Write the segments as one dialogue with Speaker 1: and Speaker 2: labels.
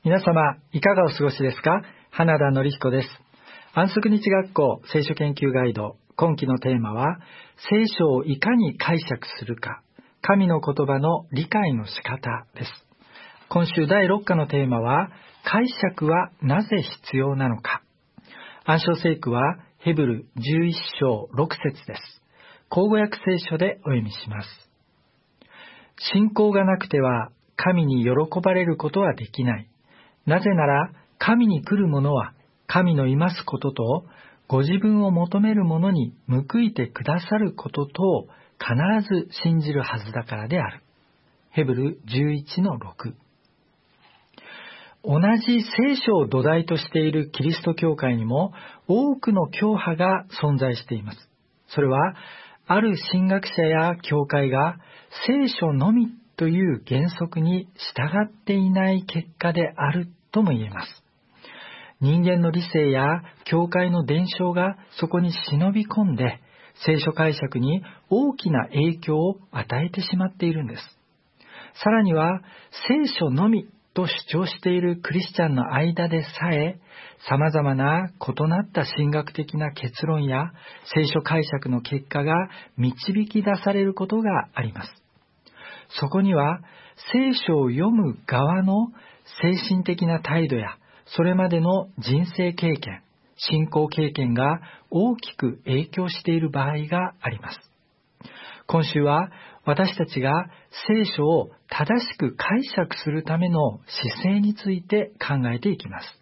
Speaker 1: 皆様、いかがお過ごしですか？花田典彦です。安息日学校聖書研究ガイド、今期のテーマは、聖書をいかに解釈するか、神の言葉の理解の仕方です。今週第6課のテーマは、解釈はなぜ必要なのか。暗唱聖句は、ヘブル11章6節です。口語訳聖書でお読みします。信仰がなくては、神に喜ばれることはできない。なぜなら、神に来る者は、神のいますことと、ご自分を求める者に報いてくださることとを必ず信じるはずだからである。ヘブル11の6。同じ聖書を土台としているキリスト教会にも多くの教派が存在しています。それは、ある神学者や教会が聖書のみという原則に従っていない結果であるとも言えます。人間の理性や教会の伝承がそこに忍び込んで、聖書解釈に大きな影響を与えてしまっているんです。さらには、聖書のみと主張しているクリスチャンの間でさえ、様々な異なった神学的な結論や聖書解釈の結果が導き出されることがあります。そこには、聖書を読む側の精神的な態度や、それまでの人生経験、信仰経験が大きく影響している場合があります。今週は私たちが聖書を正しく解釈するための姿勢について考えていきます。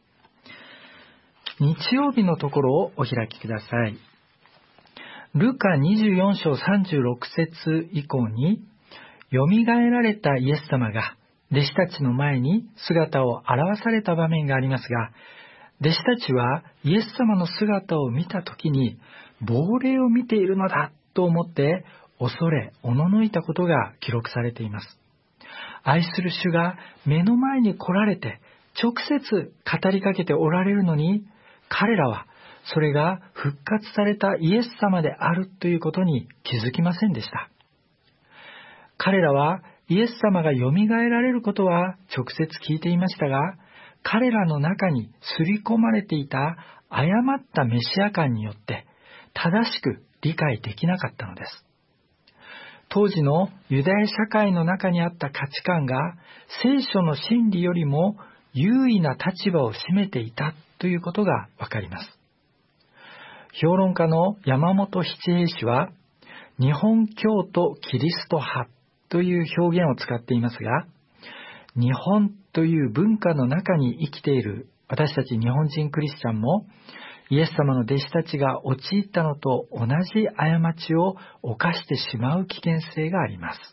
Speaker 1: 日曜日のところをお開きください。ルカ24章36節以降に、よみがえられたイエス様が弟子たちの前に姿を現された場面がありますが、弟子たちはイエス様の姿を見たときに、亡霊を見ているのだと思って恐れ、おののいたことが記録されています。愛する主が目の前に来られて、直接語りかけておられるのに、彼らはそれが復活されたイエス様であるということに気づきませんでした。彼らはイエス様がよみがえられることは直接聞いていましたが、彼らの中に刷り込まれていた誤ったメシア観によって正しく理解できなかったのです。当時のユダヤ社会の中にあった価値観が聖書の真理よりも優位な立場を占めていたということがわかります。評論家の山本七平氏は、日本教徒キリスト派という表現を使っていますが、日本という文化の中に生きている私たち日本人クリスチャンも、イエス様の弟子たちが陥ったのと同じ過ちを犯してしまう危険性があります。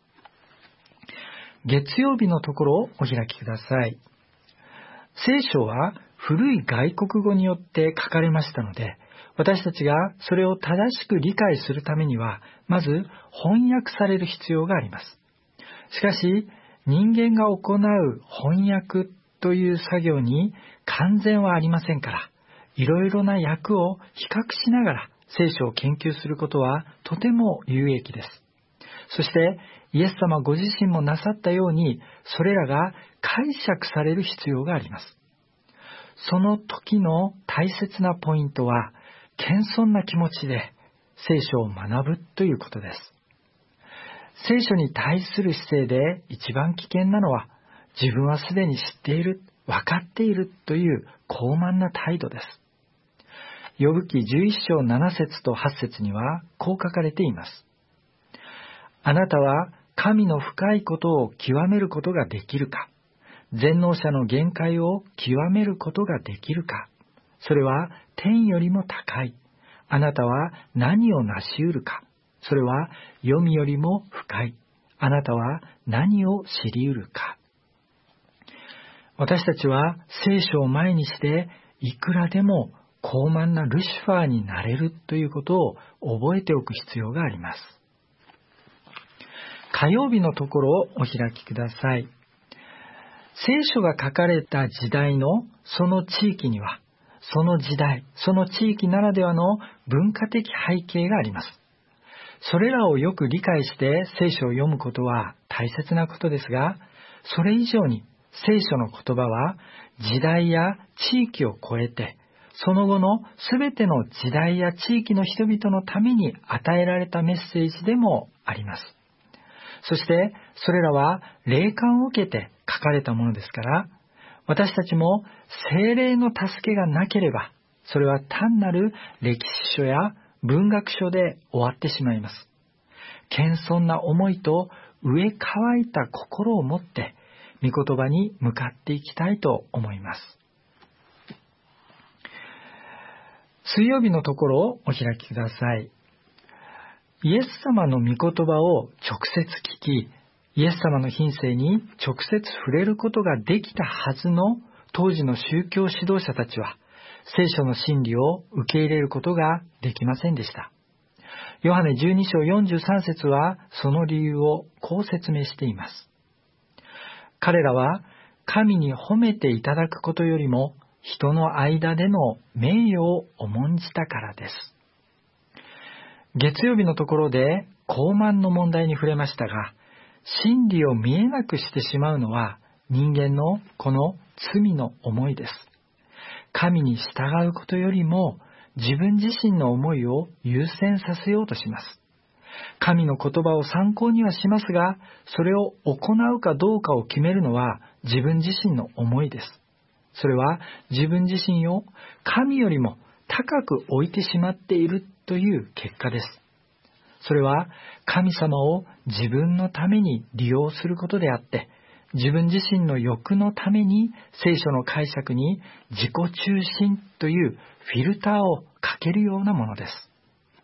Speaker 1: 月曜日のところをお開きください。聖書は古い外国語によって書かれましたので、私たちがそれを正しく理解するためには、まず翻訳される必要があります。しかし、人間が行う翻訳という作業に完全はありませんから、いろいろな訳を比較しながら聖書を研究することはとても有益です。そして、イエス様ご自身もなさったように、それらが解釈される必要があります。その時の大切なポイントは、謙遜な気持ちで聖書を学ぶということです。聖書に対する姿勢で一番危険なのは、自分はすでに知っている、分かっているという傲慢な態度です。ヨブ記11章7節と8節にはこう書かれています。あなたは神の深いことを極めることができるか？全能者の限界を極めることができるか？それは天よりも高い。あなたは何を成し得るか？それは読みよりも深い。あなたは何を知り得るか？私たちは聖書を前にして、いくらでも傲慢なルシファーになれるということを覚えておく必要があります。火曜日のところをお開きください。聖書が書かれた時代のその地域には、その時代、その地域ならではの文化的背景があります。それらをよく理解して聖書を読むことは大切なことですが、それ以上に聖書の言葉は時代や地域を超えて、その後のすべての時代や地域の人々のために与えられたメッセージでもあります。そしてそれらは霊感を受けて書かれたものですから、私たちも聖霊の助けがなければ、それは単なる歴史書や文学書で終わってしまいます。謙遜な思いと飢え乾いた心を持って、御言葉に向かっていきたいと思います。水曜日のところをお開きください。イエス様の御言葉を直接聞き、イエス様の品性に直接触れることができたはずの当時の宗教指導者たちは、聖書の真理を受け入れることができませんでした。ヨハネ12章43節はその理由をこう説明しています。彼らは神に褒めていただくことよりも人の間での名誉を重んじたからです。月曜日のところで傲慢の問題に触れましたが、真理を見えなくしてしまうのは人間のこの罪の思いです。神に従うことよりも自分自身の思いを優先させようとします。神の言葉を参考にはしますが、それを行うかどうかを決めるのは自分自身の思いです。それは自分自身を神よりも高く置いてしまっているという結果です。それは神様を自分のために利用することであって、自分自身の欲のために聖書の解釈に自己中心というフィルターをかけるようなものです。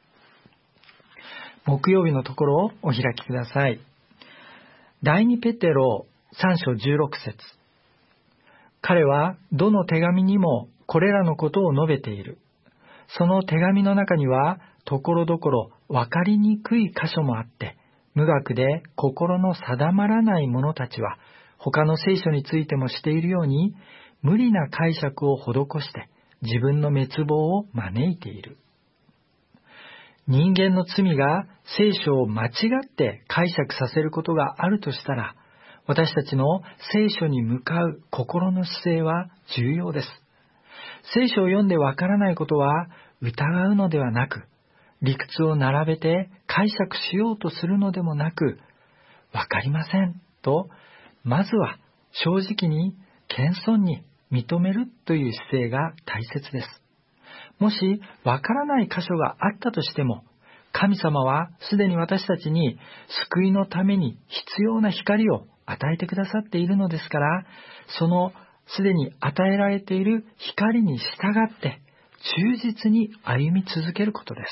Speaker 1: 木曜日のところをお開きください。第2ペテロ3章16節。彼はどの手紙にもこれらのことを述べている。その手紙の中にはところどころ分かりにくい箇所もあって、無学で心の定まらない者たちは他の聖書についてもしているように無理な解釈を施して自分の滅亡を招いている。人間の罪が聖書を間違って解釈させることがあるとしたら、私たちの聖書に向かう心の姿勢は重要です。聖書を読んでわからないことは疑うのではなく、理屈を並べて解釈しようとするのでもなく、わかりませんと、まずは正直に謙遜に認めるという姿勢が大切です。もしわからない箇所があったとしても、神様はすでに私たちに救いのために必要な光を与えてくださっているのですから、そのすでに与えられている光に従って忠実に歩み続けることです。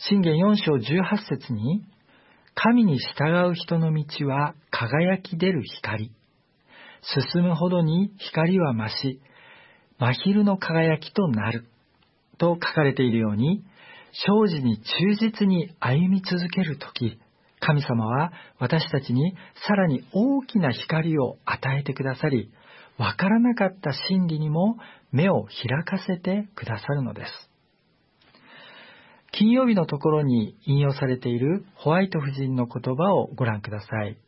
Speaker 1: 箴言4章18節に、神に従う人の道は輝き出る光。進むほどに光は増し、真昼の輝きとなる。と書かれているように、正直に忠実に歩み続けるとき、神様は私たちにさらに大きな光を与えてくださり、わからなかった真理にも目を開かせてくださるのです。金曜日のところに引用されているホワイト夫人の言葉をご覧ください。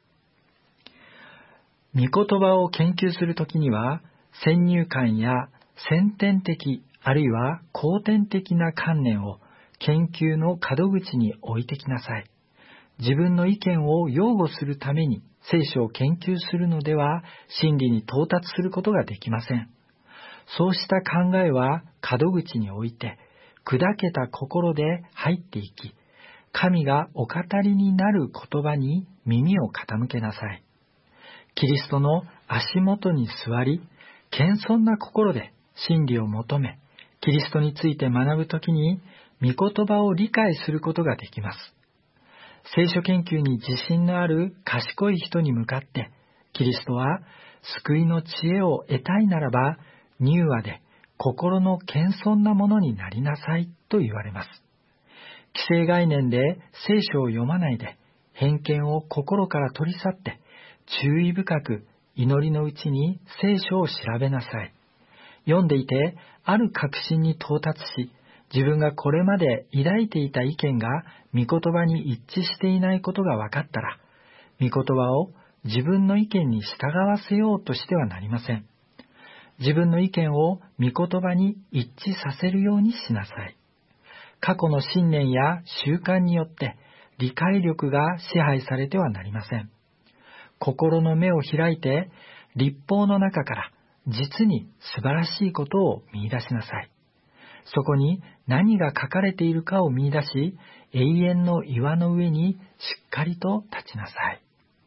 Speaker 1: 御言葉を研究するときには、先入観や先天的あるいは後天的な観念を研究の門口に置いてきなさい。自分の意見を擁護するために聖書を研究するのでは真理に到達することができません。そうした考えは門口に置いて、砕けた心で入っていき、神がお語りになる言葉に耳を傾けなさい。キリストの足元に座り、謙遜な心で真理を求め、キリストについて学ぶときに、御言葉を理解することができます。聖書研究に自信のある賢い人に向かって、キリストは救いの知恵を得たいならば、柔和で心の謙遜なものになりなさいと言われます。既成概念で聖書を読まないで、偏見を心から取り去って、注意深く祈りのうちに聖書を調べなさい。読んでいて、ある確信に到達し、自分がこれまで抱いていた意見が御言葉に一致していないことが分かったら、御言葉を自分の意見に従わせようとしてはなりません。自分の意見を御言葉に一致させるようにしなさい。過去の信念や習慣によって理解力が支配されてはなりません。心の目を開いて、律法の中から実に素晴らしいことを見出しなさい。そこに何が書かれているかを見出し、永遠の岩の上にしっかりと立ちなさい。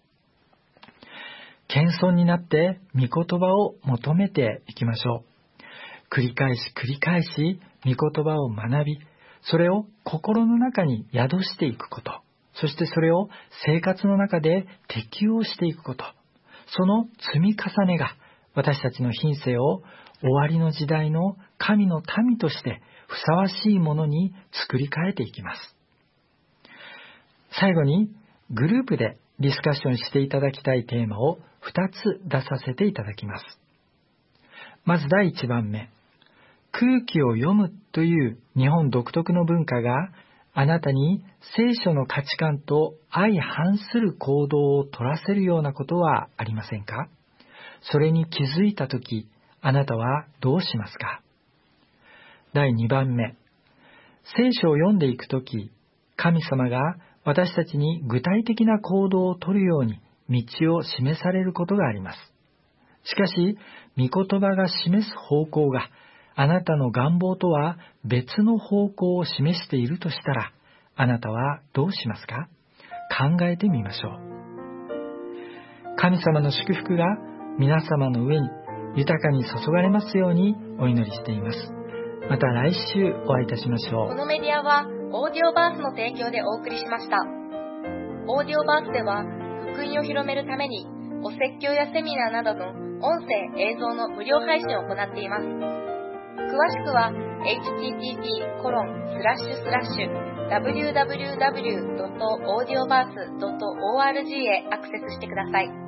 Speaker 1: 謙遜になって御言葉を求めていきましょう。繰り返し御言葉を学び、それを心の中に宿していくこと、そしてそれを生活の中で適応していくこと、その積み重ねが私たちの品性を終わりの時代の神の民としてふさわしいものに作り変えていきます。最後にグループでディスカッションしていただきたいテーマを2つ出させていただきます。まず第1番目、空気を読むという日本独特の文化があなたに聖書の価値観と相反する行動を取らせるようなことはありませんか？それに気づいたとき、あなたはどうしますか？第2番目、聖書を読んでいくとき、神様が私たちに具体的な行動を取るように道を示されることがあります。しかし、御言葉が示す方向があなたの願望とは別の方向を示しているとしたら、あなたはどうしますか？考えてみましょう。神様の祝福が皆様の上に豊かに注がれますようにお祈りしています。また来週お会いいたしましょう。
Speaker 2: このメディアはオーディオバースの提供でお送りしました。オーディオバースでは福音を広めるためにお説教やセミナーなどの音声映像の無料配信を行っています。詳しくは http://www.audioverse.org へアクセスしてください。